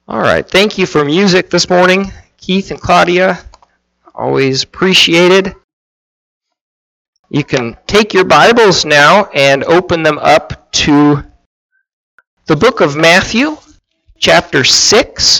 All right, thank you for music this morning, Keith and Claudia. Always appreciated. You can take your Bibles now and open them up to the book of Matthew, chapter 6.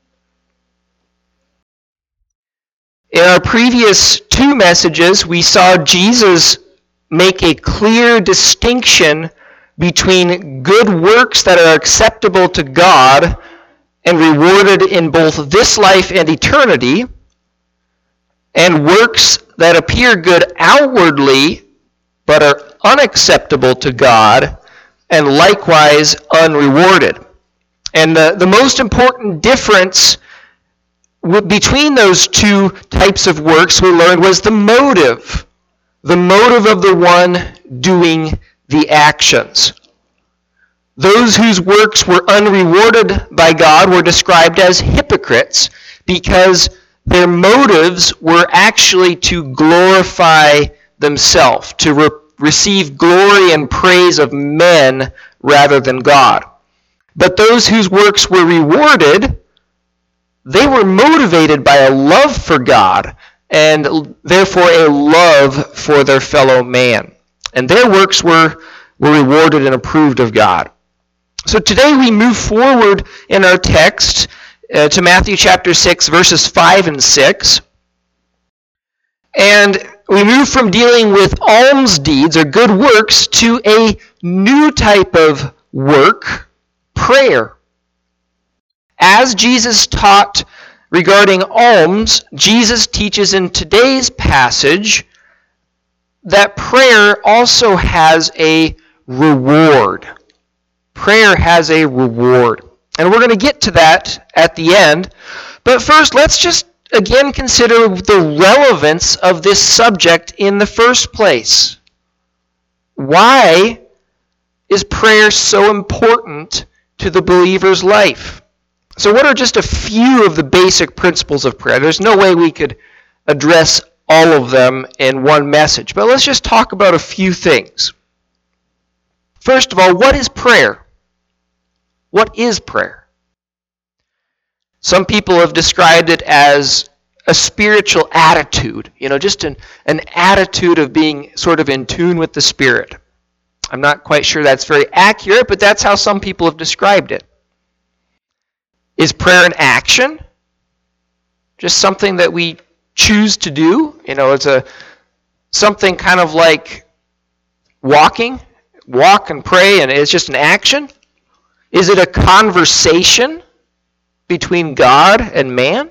In our previous two messages, we saw Jesus make a clear distinction between good works that are acceptable to God and rewarded in both this life and eternity, and works that appear good outwardly but are unacceptable to God and likewise unrewarded. And the most important difference between those two types of works we learned was the motive of the one doing the actions. Those whose works were unrewarded by God were described as hypocrites because their motives were actually to glorify themselves, to receive glory and praise of men rather than God. But those whose works were rewarded, they were motivated by a love for God and therefore a love for their fellow man. And their works were rewarded and approved of God. So today we move forward in our text to Matthew chapter 6, verses 5 and 6. And we move from dealing with alms deeds or good works to a new type of work, prayer. As Jesus taught regarding alms, Jesus teaches in today's passage that prayer also has a reward. Prayer has a reward. And we're going to get to that at the end. But first, let's just again consider the relevance of this subject in the first place. Why is prayer so important to the believer's life? So what are just a few of the basic principles of prayer? There's no way we could address all of them in one message. But let's just talk about a few things. First of all, what is prayer? What is prayer? Some people have described it as a spiritual attitude, just an attitude of being sort of in tune with the Spirit. I'm not quite sure that's very accurate, but that's how some people have described it. Is prayer an action? Just something that we choose to do? It's something kind of like walk and pray, and it's just an action? Is it a conversation between God and man?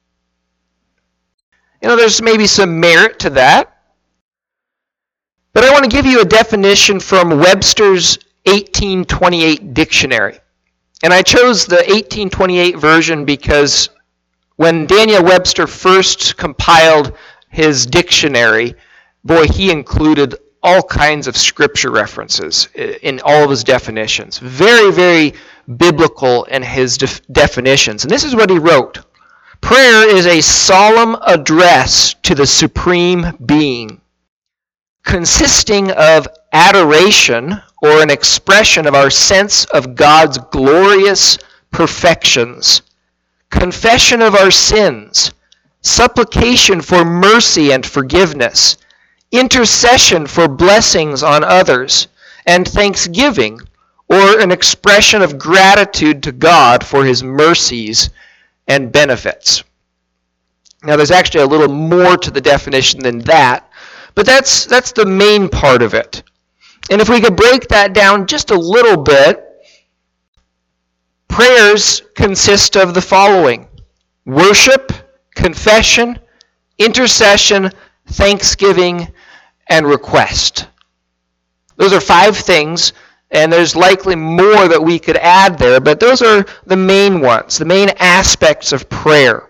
There's maybe some merit to that. But I want to give you a definition from Webster's 1828 dictionary. And I chose the 1828 version because when Daniel Webster first compiled his dictionary, he included all kinds of scripture references in all of his definitions. Very, very biblical in his definitions. And this is what he wrote. Prayer is a solemn address to the Supreme Being, consisting of adoration or an expression of our sense of God's glorious perfections, confession of our sins, supplication for mercy and forgiveness, intercession for blessings on others, and thanksgiving, or an expression of gratitude to God for His mercies and benefits. Now, there's actually a little more to the definition than that, but that's the main part of it. And if we could break that down just a little bit, prayers consist of the following: worship, confession, intercession, thanksgiving, and request. Those are 5 things, and there's likely more that we could add there, but those are the main ones, the main aspects of prayer.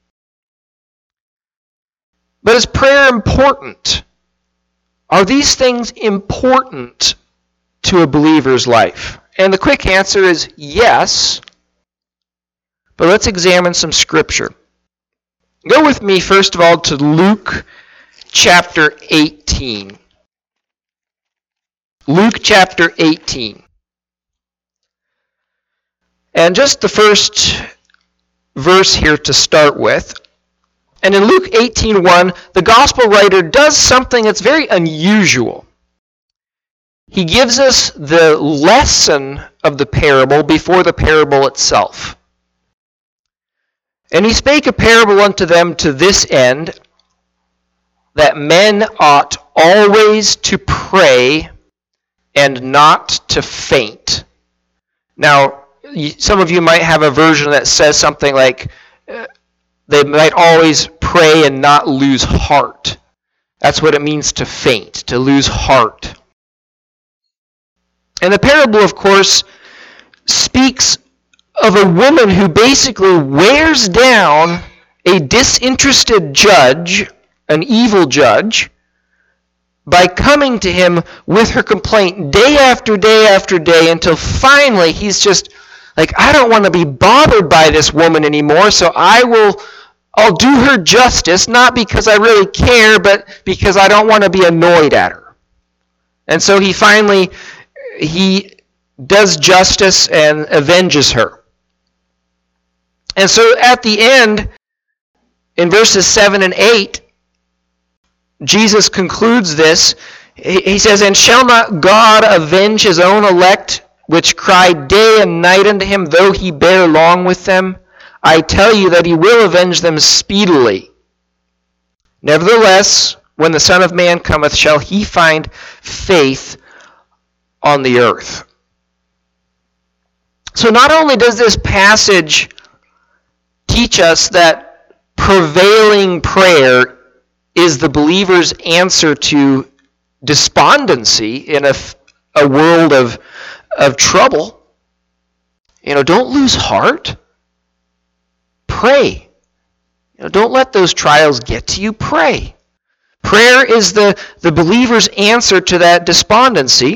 But is prayer important? Are these things important to a believer's life? And the quick answer is yes, but let's examine some scripture. Go with me, first of all, to Luke chapter 18. Luke chapter 18. And just the first verse here to start with. And in Luke 18:1, the gospel writer does something that's very unusual. He gives us the lesson of the parable before the parable itself. And he spake a parable unto them to this end, that men ought always to pray and not to faint. Now, some of you might have a version that says something like, they might always pray and not lose heart. That's what it means to faint, to lose heart. And the parable, of course, speaks of a woman who basically wears down a disinterested judge, an evil judge, by coming to him with her complaint day after day after day until finally he's just like, I don't want to be bothered by this woman anymore, so I'll do her justice, not because I really care, but because I don't want to be annoyed at her. And so he does justice and avenges her. And so at the end, in verses 7 and 8, Jesus concludes this. He says, And shall not God avenge his own elect, which cry day and night unto him, though he bear long with them? I tell you that he will avenge them speedily. Nevertheless, when the Son of Man cometh, shall he find faith on the earth? So not only does this passage teach us that prevailing prayer is the believer's answer to despondency in a world of trouble. Don't lose heart. Pray. Don't let those trials get to you. Pray. Prayer is the believer's answer to that despondency.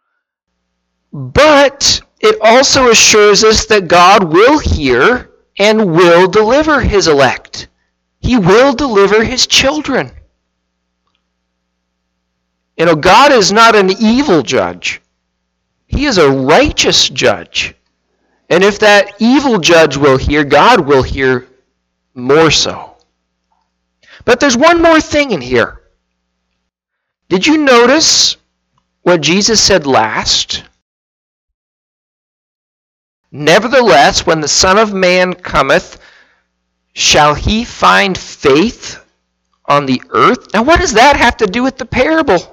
But it also assures us that God will hear and will deliver his elect. He will deliver his children. God is not an evil judge. He is a righteous judge. And if that evil judge will hear, God will hear more so. But there's one more thing in here. Did you notice what Jesus said last? Nevertheless, when the Son of Man cometh, shall he find faith on the earth? Now, what does that have to do with the parable?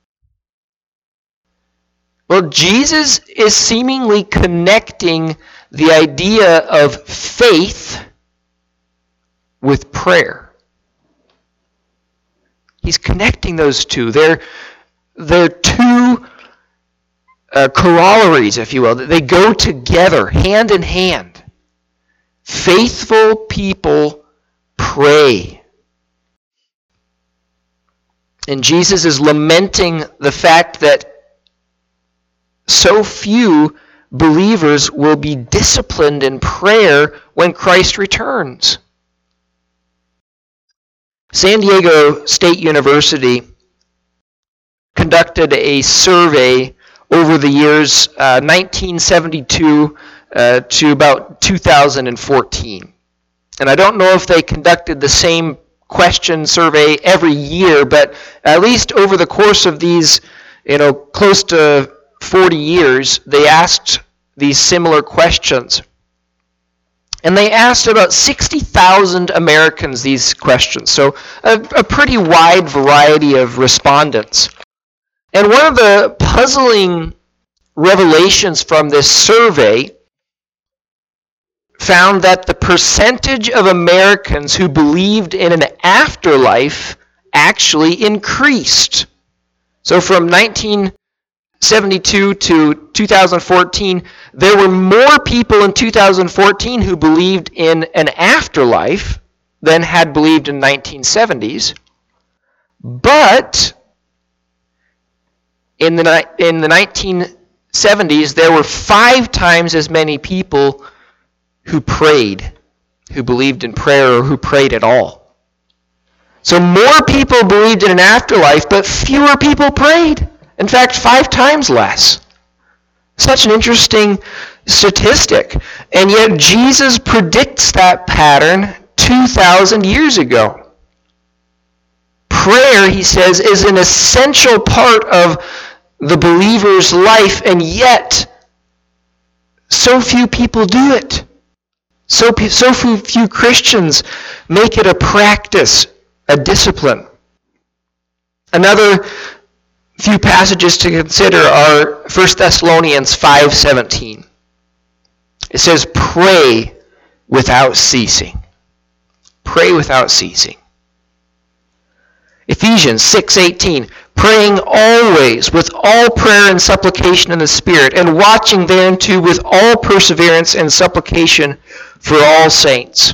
Well, Jesus is seemingly connecting the idea of faith with prayer. He's connecting those two. They're two corollaries, if you will. They go together, hand in hand. Faithful people pray. And Jesus is lamenting the fact that so few believers will be disciplined in prayer when Christ returns. San Diego State University conducted a survey over the years 1972 to about 2014. And I don't know if they conducted the same question survey every year, but at least over the course of these, close to 40 years, they asked these similar questions. And they asked about 60,000 Americans these questions. So a pretty wide variety of respondents. And one of the puzzling revelations from this survey found that the percentage of Americans who believed in an afterlife actually increased. So from 1972 to 2014, there were more people in 2014 who believed in an afterlife than had believed in 1970s. But in the 1970s, there were 5 times as many people who prayed, who believed in prayer, or who prayed at all. So more people believed in an afterlife, but fewer people prayed. In fact, 5 times less. Such an interesting statistic. And yet Jesus predicts that pattern 2,000 years ago. Prayer, he says, is an essential part of the believer's life, and yet so few people do it. So few Christians make it a practice, a discipline. Another few passages to consider are 1 Thessalonians 5:17. It says, pray without ceasing. Pray without ceasing. Ephesians 6:18, praying always with all prayer and supplication in the Spirit, and watching thereunto with all perseverance and supplication for all saints.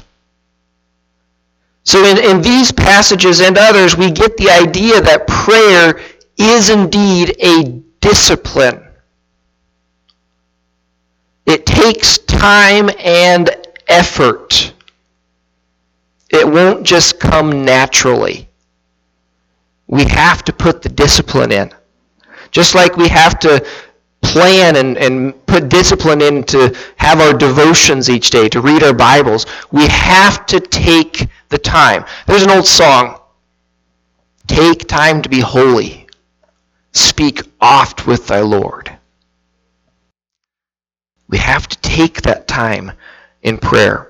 So in these passages and others, we get the idea that prayer is indeed a discipline. It takes time and effort. It won't just come naturally. We have to put the discipline in. Just like we have to plan and put discipline in to have our devotions each day, to read our Bibles, we have to take the time. There's an old song, take time to be holy. Speak oft with thy Lord. We have to take that time in prayer.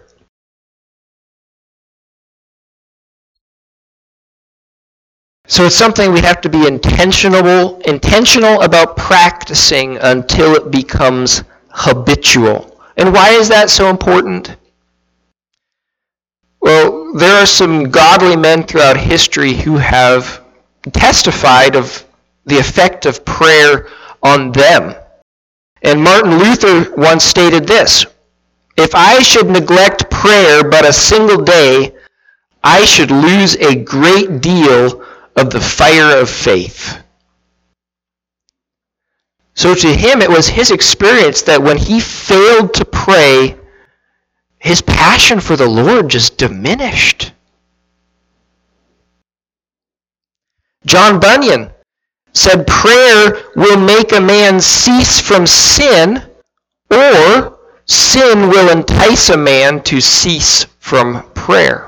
So it's something we have to be intentional about practicing until it becomes habitual. And why is that so important? Well, there are some godly men throughout history who have testified of the effect of prayer on them. And Martin Luther once stated this, if I should neglect prayer but a single day, I should lose a great deal of the fire of faith. So to him, it was his experience that when he failed to pray, his passion for the Lord just diminished. John Bunyan said prayer will make a man cease from sin, or sin will entice a man to cease from prayer.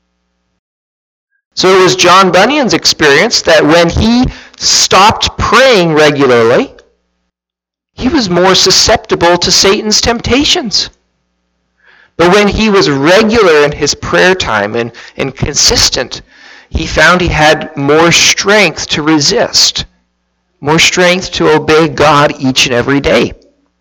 So it was John Bunyan's experience that when he stopped praying regularly, he was more susceptible to Satan's temptations. But when he was regular in his prayer time and consistent, he found he had more strength to resist, more strength to obey God each and every day.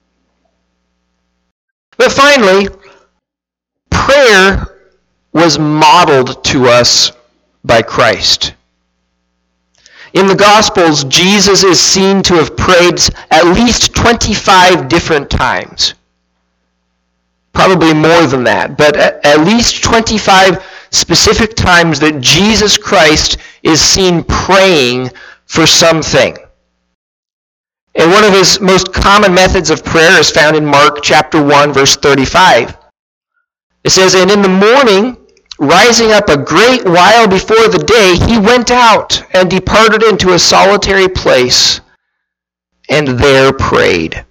But finally, prayer was modeled to us by Christ. In the Gospels, Jesus is seen to have prayed at least 25 different times. Probably more than that, but at least 25 specific times that Jesus Christ is seen praying for something. And one of his most common methods of prayer is found in Mark chapter 1, verse 35. It says, and in the morning, rising up a great while before the day, he went out and departed into a solitary place, and there prayed.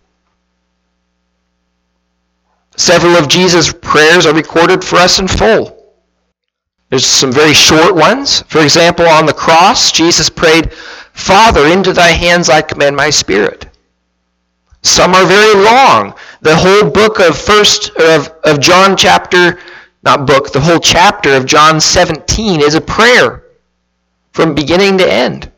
Several of Jesus' prayers are recorded for us in full. There's some very short ones. For example, on the cross, Jesus prayed, Father, into thy hands I commend my spirit. Some are very long. The whole book of John chapter, not book, the whole chapter of John 17 is a prayer from beginning to end.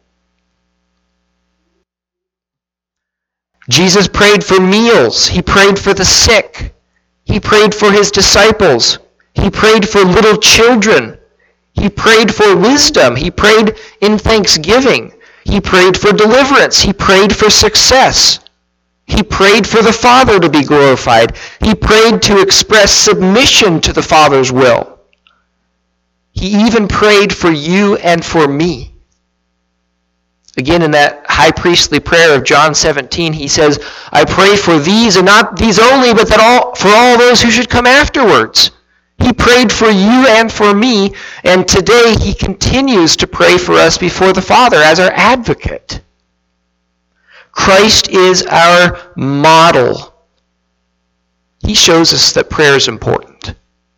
Jesus prayed for meals. He prayed for the sick. He prayed for his disciples. He prayed for little children. He prayed for wisdom. He prayed in thanksgiving. He prayed for deliverance. He prayed for success. He prayed for the Father to be glorified. He prayed to express submission to the Father's will. He even prayed for you and for me. Again, in that high priestly prayer of John 17, he says, I pray for these, and not these only, but for all those who should come afterwards. He prayed for you and for me, and today he continues to pray for us before the Father as our advocate. Christ is our model he shows us that prayer is important.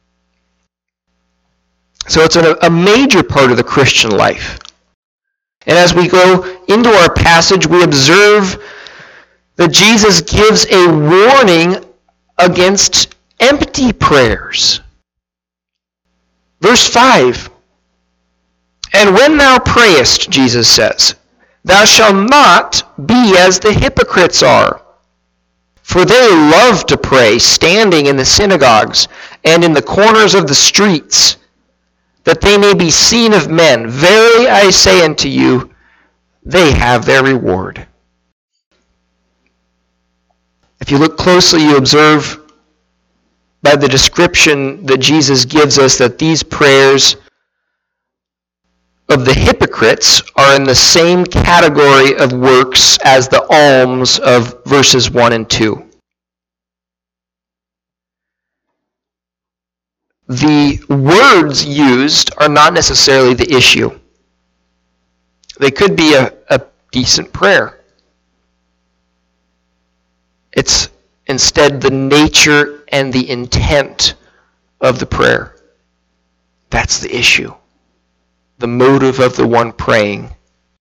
So it's a major part of the Christian life. And as we go into our passage, we observe that Jesus gives a warning against empty prayers. Verse 5, "And when thou prayest," Jesus says, "thou shalt not be as the hypocrites are. For they love to pray, standing in the synagogues and in the corners of the streets, that they may be seen of men. Verily I say unto you, they have their reward." If you look closely, you observe by the description that Jesus gives us that these prayers of the hypocrites are in the same category of works as the alms of verses 1 and 2. The words used are not necessarily the issue. They could be a decent prayer. It's instead the nature and the intent of the prayer. That's the issue. The motive of the one praying.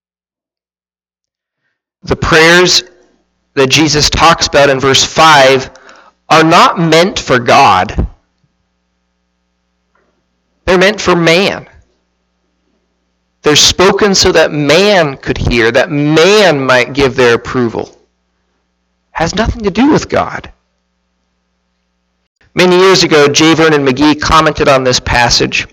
The prayers that Jesus talks about in verse 5 are not meant for God. They're meant for man. They're spoken so that man could hear, that man might give their approval. Has nothing to do with God. Many years ago, J. Vernon McGee commented on this passage.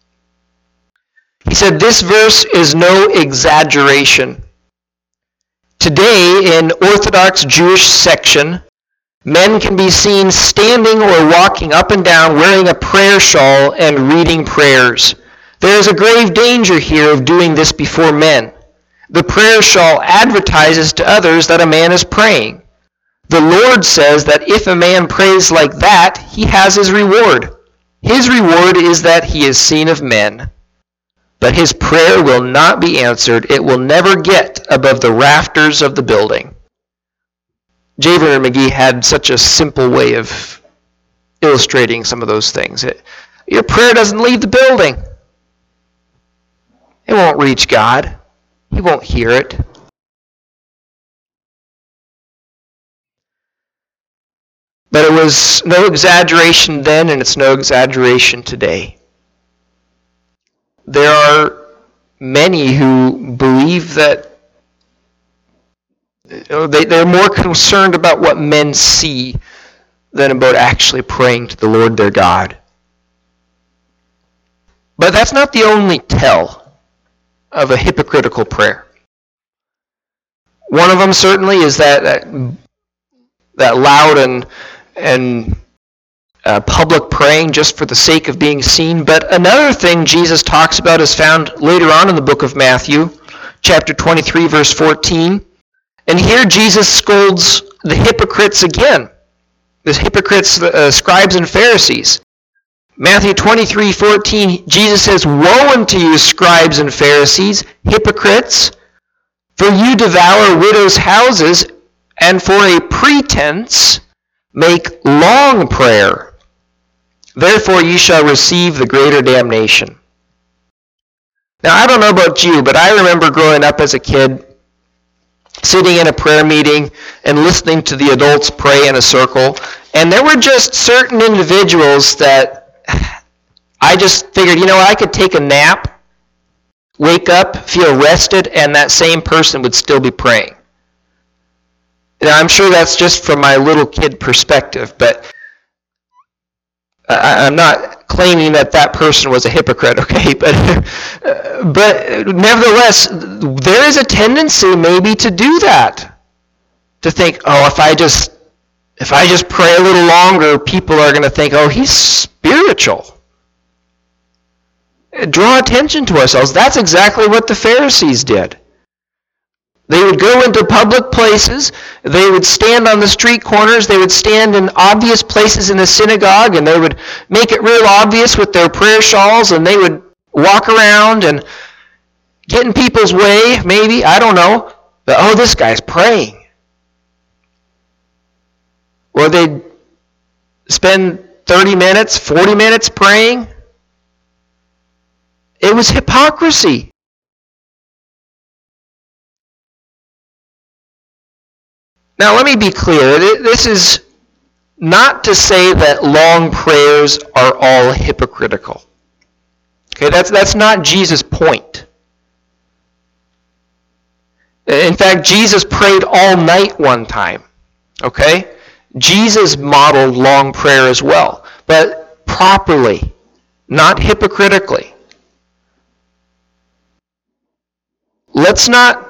He said, "This verse is no exaggeration. Today, in Orthodox Jewish section, men can be seen standing or walking up and down wearing a prayer shawl and reading prayers. There is a grave danger here of doing this before men. The prayer shawl advertises to others that a man is praying. The Lord says that if a man prays like that, he has his reward. His reward is that he is seen of men. But his prayer will not be answered. It will never get above the rafters of the building." J. Vernon McGee had such a simple way of illustrating some of those things. Your prayer doesn't leave the building. It won't reach God. He won't hear it. But it was no exaggeration then, and it's no exaggeration today. There are many who believe that they're more concerned about what men see than about actually praying to the Lord their God. But that's not the only tell of a hypocritical prayer. One of them certainly is that loud and public praying just for the sake of being seen. But another thing Jesus talks about is found later on in the book of Matthew, chapter 23, verse 14. And here Jesus scolds the hypocrites again. The hypocrites, scribes and Pharisees. Matthew 23:14, Jesus says, "Woe unto you, scribes and Pharisees, hypocrites! For you devour widows' houses, and for a pretense make long prayer. Therefore ye shall receive the greater damnation." Now, I don't know about you, but I remember growing up as a kid, sitting in a prayer meeting and listening to the adults pray in a circle, and there were just certain individuals that I just figured, I could take a nap, wake up, feel rested, and that same person would still be praying. Now, I'm sure that's just from my little kid perspective, but I'm not claiming that person was a hypocrite, okay? But nevertheless, there is a tendency maybe to do that. To think, if I just pray a little longer, people are going to think, he's spiritual. Draw attention to ourselves. That's exactly what the Pharisees did. They would go into public places, they would stand on the street corners, they would stand in obvious places in the synagogue, and they would make it real obvious with their prayer shawls, and they would walk around and get in people's way, maybe, I don't know, but this guy's praying. Or they'd spend 30 minutes, 40 minutes praying. It was hypocrisy. Now let me be clear. This is not to say that long prayers are all hypocritical. Okay, that's not Jesus' point. In fact, Jesus prayed all night one time. Okay? Jesus modeled long prayer as well, but properly, not hypocritically. Let's not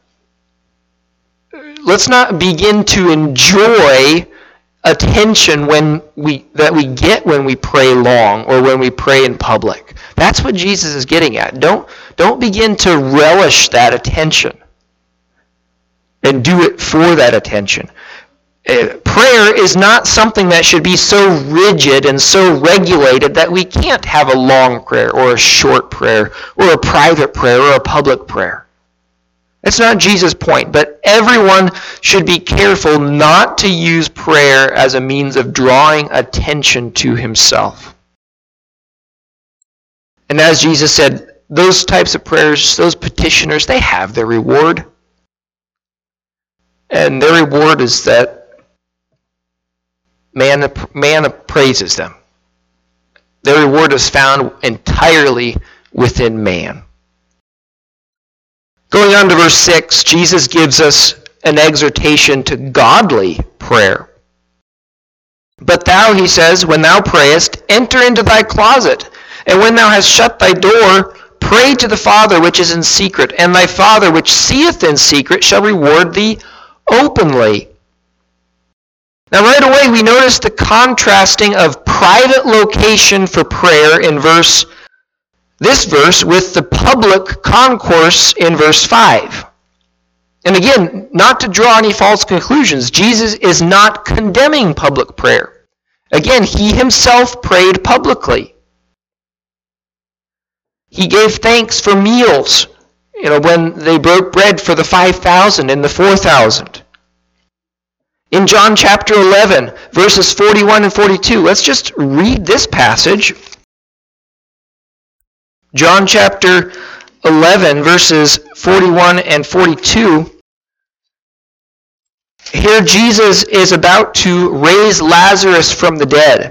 begin to enjoy attention that we get when we pray long or when we pray in public. That's what Jesus is getting at. Don't begin to relish that attention and do it for that attention. Prayer is not something that should be so rigid and so regulated that we can't have a long prayer or a short prayer or a private prayer or a public prayer. That's not Jesus' point, but everyone should be careful not to use prayer as a means of drawing attention to himself. And as Jesus said, those types of prayers, those petitioners, they have their reward. And their reward is that man praises them. Their reward is found entirely within man. Going on to verse 6, Jesus gives us an exhortation to godly prayer. But thou, he says, when thou prayest, enter into thy closet, and when thou hast shut thy door, pray to the Father which is in secret, and thy Father which seeth in secret shall reward thee openly. Now right away we notice the contrasting of private location for prayer in this verse with the public concourse in verse 5. And again, not to draw any false conclusions, Jesus is not condemning public prayer. Again, he himself prayed publicly. He gave thanks for meals, when they broke bread for the 5,000 and the 4,000. In John chapter 11, verses 41 and 42, let's just read this passage. John chapter 11, verses 41 and 42. Here Jesus is about to raise Lazarus from the dead.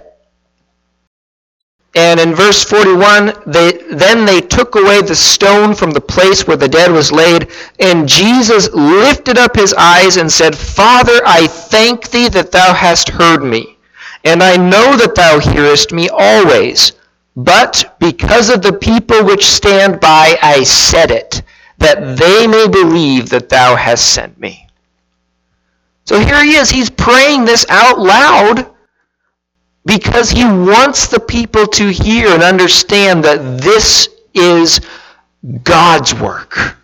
And in verse 41, they took away the stone from the place where the dead was laid, and Jesus lifted up his eyes and said, Father, I thank thee that thou hast heard me, and I know that thou hearest me always. But because of the people which stand by, I said it, that they may believe that thou hast sent me. So here he is, he's praying this out loud, because he wants the people to hear and understand that this is God's work.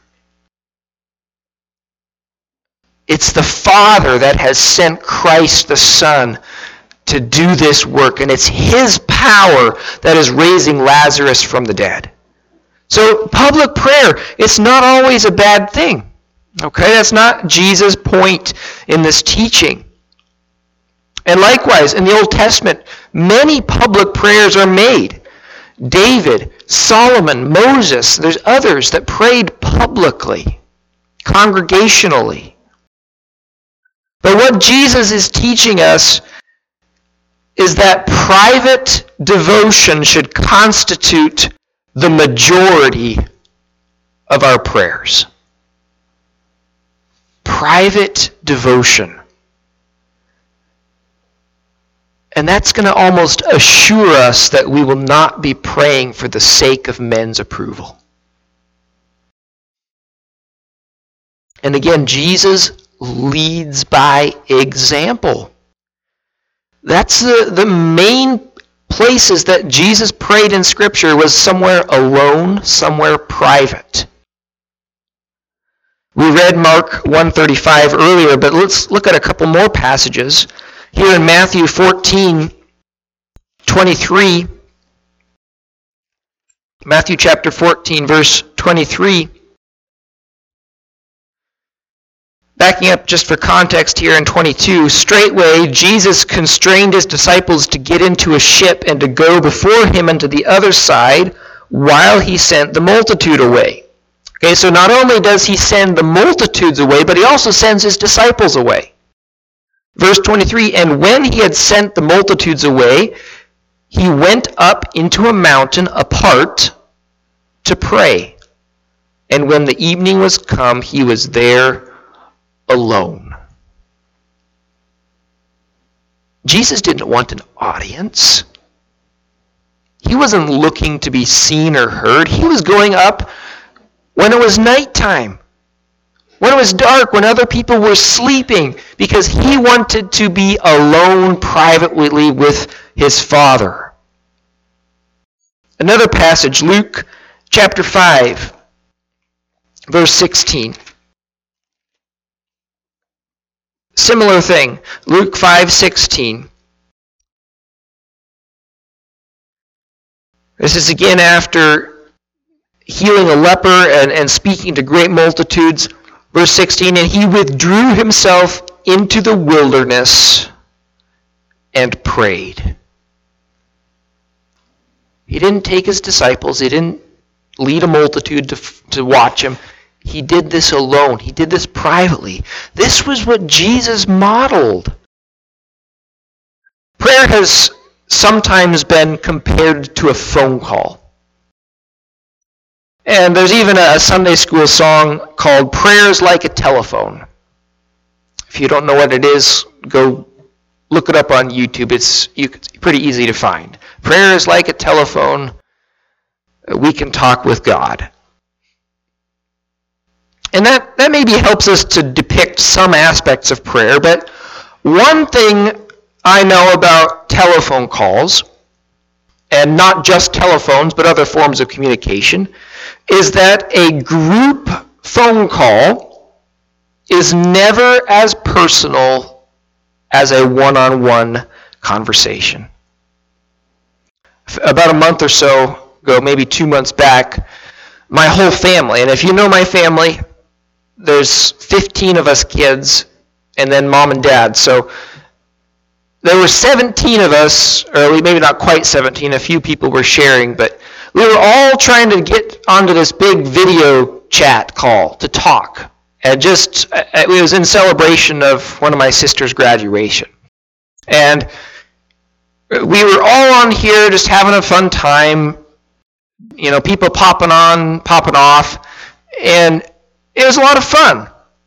It's the Father that has sent Christ the Son to do this work, and it's his power that is raising Lazarus from the dead. So public prayer, it's not always a bad thing. Okay, that's not Jesus' point in this teaching. And likewise, in the Old Testament, many public prayers are made. David, Solomon, Moses, there's others that prayed publicly, congregationally. But what Jesus is teaching us is that private devotion should constitute the majority of our prayers. Private devotion. And that's going to almost assure us that we will not be praying for the sake of men's approval. And again, Jesus leads by example. That's the main places that Jesus prayed in Scripture was somewhere alone, somewhere private. We read Mark 1:35 earlier, but let's look at a couple more passages. Here in Matthew 14:23, Matthew chapter 14, verse 23, Backing up just for context here in 22, straightway Jesus constrained his disciples to get into a ship and to go before him unto the other side while he sent the multitude away. Okay, so not only does he send the multitudes away, but he also sends his disciples away. Verse 23, and when he had sent the multitudes away, he went up into a mountain apart to pray. And when the evening was come, he was there alone. Jesus didn't want an audience. He wasn't looking to be seen or heard. He was going up when it was nighttime, when it was dark, when other people were sleeping, because he wanted to be alone privately with his Father. Another passage, Luke chapter 5, verse 16. Similar thing, Luke 5:16. This is again after healing a leper and speaking to great multitudes. Verse 16, and he withdrew himself into the wilderness and prayed. He didn't take his disciples. He didn't lead a multitude to watch him. He did this alone. He did this privately. This was what Jesus modeled. Prayer has sometimes been compared to a phone call. And there's even a Sunday school song called Prayers Like a Telephone. If you don't know what it is, go look it up on YouTube. It's pretty easy to find. Prayer is like a telephone. We can talk with God. And that maybe helps us to depict some aspects of prayer, but one thing I know about telephone calls, and not just telephones, but other forms of communication, is that a group phone call is never as personal as a one-on-one conversation. About a month or so ago, maybe 2 months back, my whole family, and if you know my family, there's 15 of us kids, and then mom and dad. So there were 17 of us, or maybe not quite 17, a few people were sharing, but we were all trying to get onto this big video chat call to talk. And it was in celebration of one of my sister's graduation. And we were all on here just having a fun time, people popping on, popping off, and it was a lot of fun.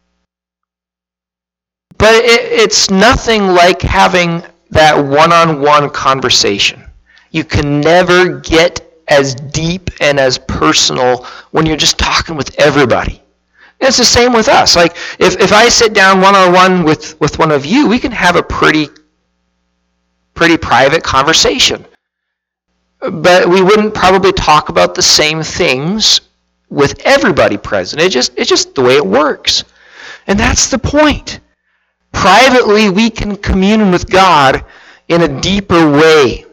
But it's nothing like having that one-on-one conversation. You can never get as deep and as personal when you're just talking with everybody. And it's the same with us. Like, if I sit down one-on-one with one of you, we can have a pretty private conversation. But we wouldn't probably talk about the same things with everybody present. It's just the way it works. And that's the point. Privately, we can commune with God in a deeper way.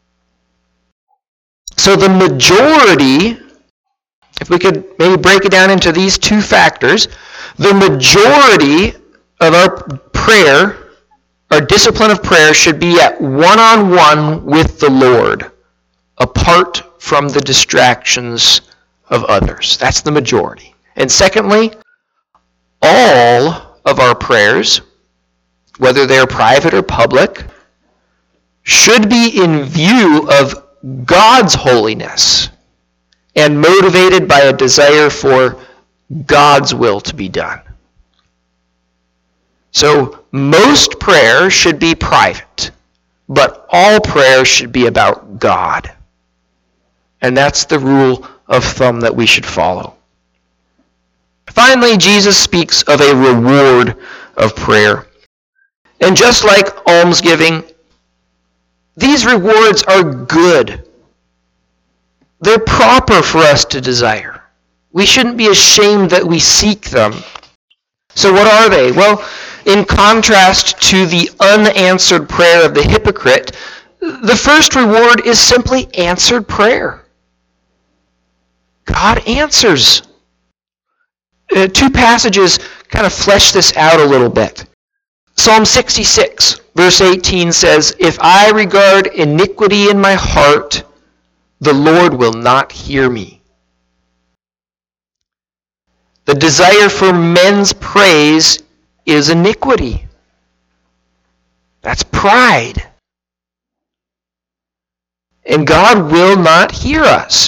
So the majority, if we could maybe break it down into these two factors, the majority of our prayer, our discipline of prayer, should be at one-on-one with the Lord, apart from the distractions of others. That's the majority. And secondly, all of our prayers, whether they're private or public, should be in view of God's holiness and motivated by a desire for God's will to be done. So most prayer should be private, but all prayer should be about God. And that's the rule of thumb that we should follow. Finally, Jesus speaks of a reward of prayer. And just like almsgiving, these rewards are good. They're proper for us to desire. We shouldn't be ashamed that we seek them. So what are they? Well, in contrast to the unanswered prayer of the hypocrite, the first reward is simply answered prayer. God answers. Two passages kind of flesh this out a little bit. Psalm 66, verse 18 says, "If I regard iniquity in my heart, the Lord will not hear me." The desire for men's praise is iniquity. That's pride. And God will not hear us.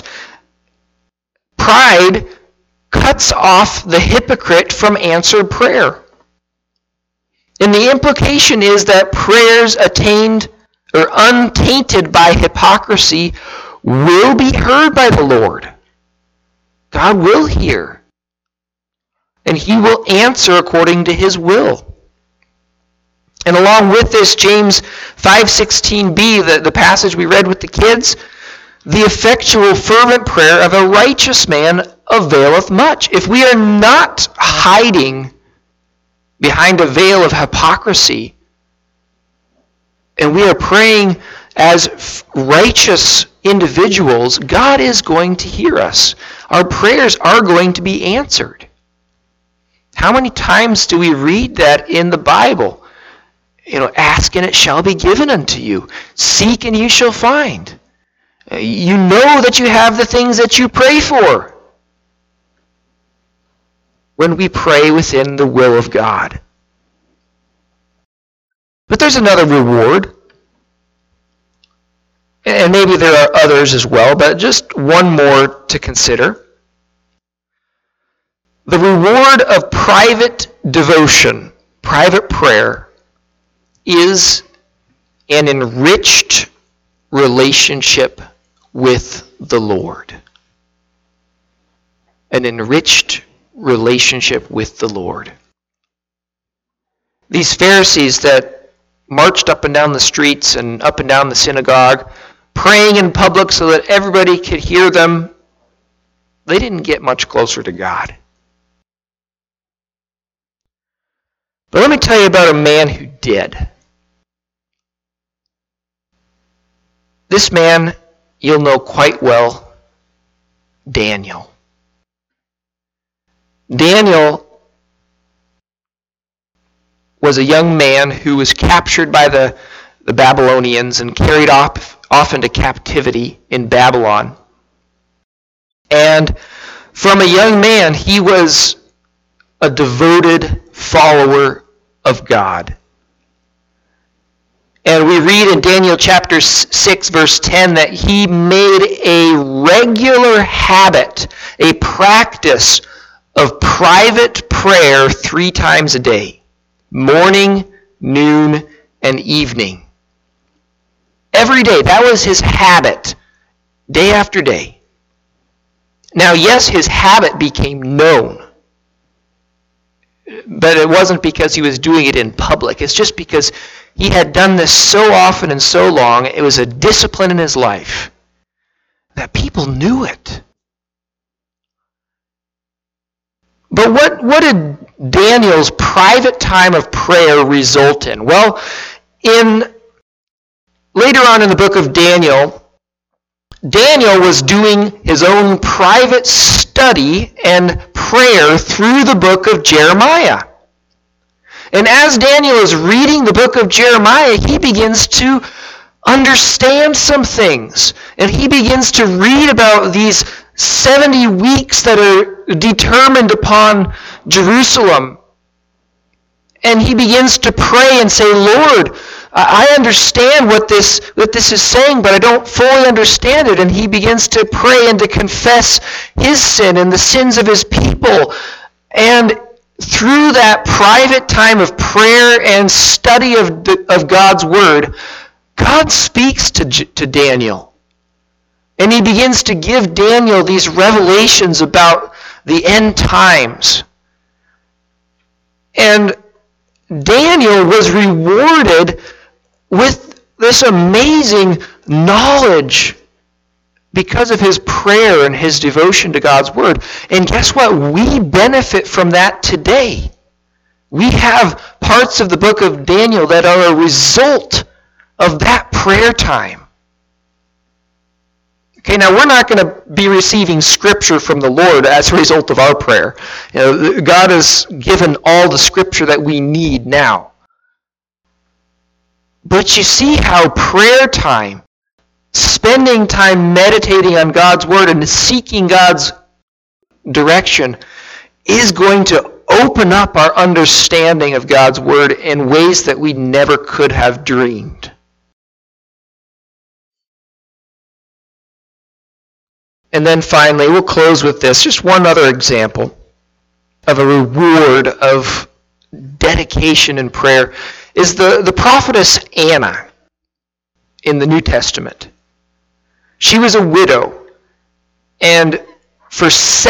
Pride cuts off the hypocrite from answered prayer. And the implication is that prayers attained or untainted by hypocrisy will be heard by the Lord. God will hear. And he will answer according to his will. And along with this, James 5:16b, the passage we read with the kids, the effectual fervent prayer of a righteous man availeth much. If we are not hiding behind a veil of hypocrisy, and we are praying as righteous individuals, God is going to hear us. Our prayers are going to be answered. How many times do we read that in the Bible? Ask and it shall be given unto you. Seek and you shall find. You know that you have the things that you pray for. When we pray within the will of God. But there's another reward. And maybe there are others as well, but just one more to consider. The reward of private devotion, private prayer, is an enriched relationship with the Lord. An enriched relationship with the Lord. These Pharisees that marched up and down the streets and up and down the synagogue, praying in public so that everybody could hear them, they didn't get much closer to God. But let me tell you about a man who did. This man, you'll know quite well, Daniel. Daniel was a young man who was captured by the Babylonians and carried off into captivity in Babylon. And from a young man, he was a devoted follower of God. And we read in Daniel chapter 6, verse 10, that he made a regular habit, a practice of private prayer 3 times a day. Morning, noon, and evening. Every day. That was his habit, day after day. Now, yes, his habit became known. But it wasn't because he was doing it in public. It's just because he had done this so often and so long. It was a discipline in his life that people knew it. But what did Daniel's private time of prayer result in? Well, later on in the book of Daniel, Daniel was doing his own private study and prayer through the book of Jeremiah. And as Daniel is reading the book of Jeremiah, he begins to understand some things. And he begins to read about these 70 weeks that are determined upon Jerusalem. And he begins to pray and say, Lord, I understand what this is saying, but I don't fully understand it. And he begins to pray and to confess his sin and the sins of his people. And through that private time of prayer and study of God's word, God speaks to Daniel. And he begins to give Daniel these revelations about the end times. And Daniel was rewarded with this amazing knowledge because of his prayer and his devotion to God's word. And guess what? We benefit from that today. We have parts of the book of Daniel that are a result of that prayer time. Okay, now we're not going to be receiving Scripture from the Lord as a result of our prayer. God has given all the Scripture that we need now. But you see how prayer time, spending time meditating on God's Word and seeking God's direction, is going to open up our understanding of God's Word in ways that we never could have dreamed. And then finally, we'll close with this. Just one other example of a reward of dedication in prayer is the prophetess Anna in the New Testament. She was a widow, and for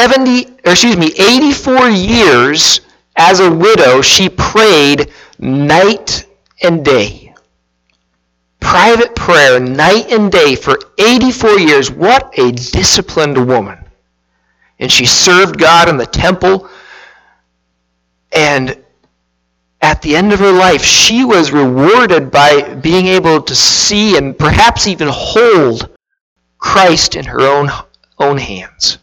84 years as a widow, she prayed night and day. Private prayer night and day for 84 years. What a disciplined woman. And she served God in the temple. And at the end of her life, she was rewarded by being able to see and perhaps even hold Christ in her own hands.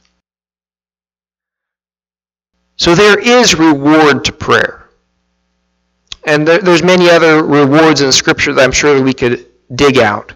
So there is reward to prayer. And there's many other rewards in Scripture that I'm sure that we could dig out.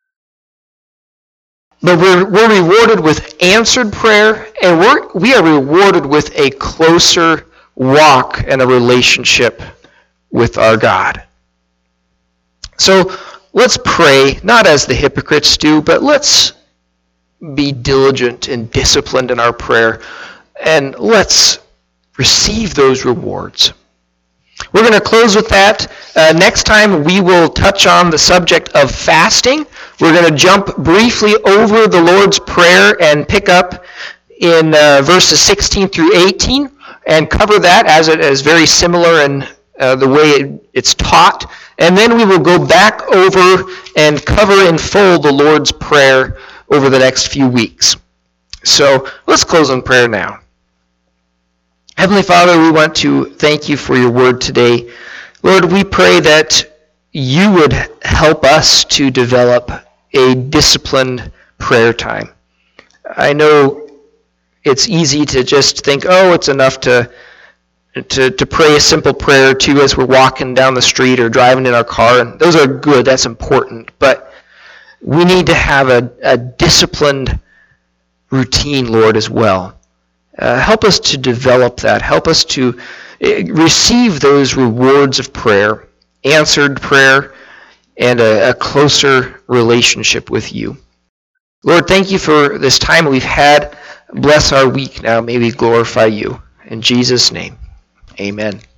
But we're rewarded with answered prayer, and we are rewarded with a closer walk and a relationship with our God. So let's pray, not as the hypocrites do, but let's be diligent and disciplined in our prayer, and let's receive those rewards. We're going to close with that. Next time we will touch on the subject of fasting. We're going to jump briefly over the Lord's Prayer and pick up in verses 16 through 18 and cover that as it is very similar in the way it's taught. And then we will go back over and cover in full the Lord's Prayer over the next few weeks. So let's close in prayer now. Heavenly Father, we want to thank you for your word today. Lord, we pray that you would help us to develop a disciplined prayer time. I know it's easy to just think, it's enough to pray a simple prayer or two as we're walking down the street or driving in our car. And those are good, that's important. But we need to have a disciplined routine, Lord, as well. Help us to develop that. Help us to receive those rewards of prayer, answered prayer, and a closer relationship with you. Lord, thank you for this time we've had. Bless our week now. May we glorify you. In Jesus' name, amen.